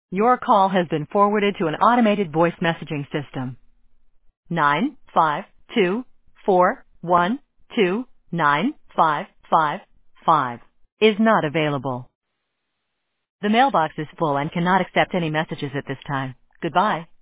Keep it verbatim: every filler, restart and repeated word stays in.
Your call has been forwarded to an automated voice messaging system. Nine five two four one two nine five five five is not available. The mailbox is full and cannot accept any messages at this time. Goodbye.